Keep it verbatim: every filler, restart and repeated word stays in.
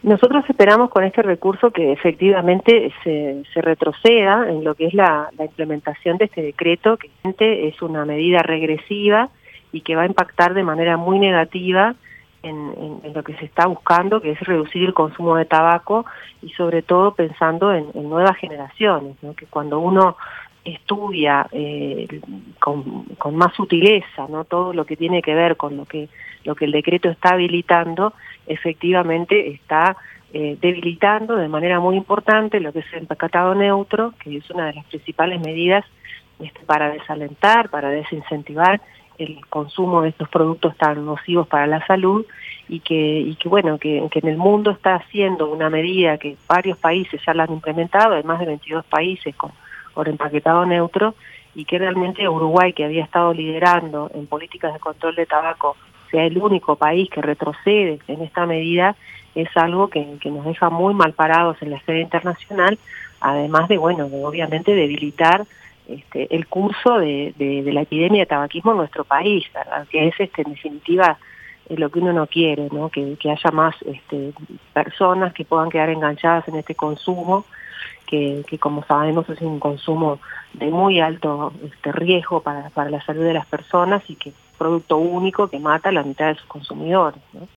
Nosotros esperamos con este recurso que efectivamente se, se retroceda en lo que es la, la implementación de este decreto, que es una medida regresiva y que va a impactar de manera muy negativa en, en, en lo que se está buscando, que es reducir el consumo de tabaco y sobre todo pensando en, en nuevas generaciones, ¿no? Que cuando uno estudia eh, con, con más sutileza, ¿no? Todo lo que tiene que ver con lo que lo que el decreto está habilitando, efectivamente está eh, debilitando de manera muy importante lo que es el empaquetado neutro, que es una de las principales medidas este, para desalentar, para desincentivar el consumo de estos productos tan nocivos para la salud y que, y que bueno, que, que en el mundo está haciendo una medida que varios países ya la han implementado, hay más de veintidós países con por empaquetado neutro, y que realmente Uruguay, que había estado liderando en políticas de control de tabaco, sea el único país que retrocede en esta medida, es algo que, que nos deja muy mal parados en la escena internacional, además de, bueno, de obviamente debilitar este, el curso de, de, de la epidemia de tabaquismo en nuestro país, ¿verdad? Que es este, en definitiva es lo que uno no quiere, ¿no? Que, que haya más este, personas que puedan quedar enganchadas en este consumo, que, que como sabemos es un consumo de muy alto este, riesgo para, para la salud de las personas y que es un producto único que mata a la mitad de sus consumidores, ¿no?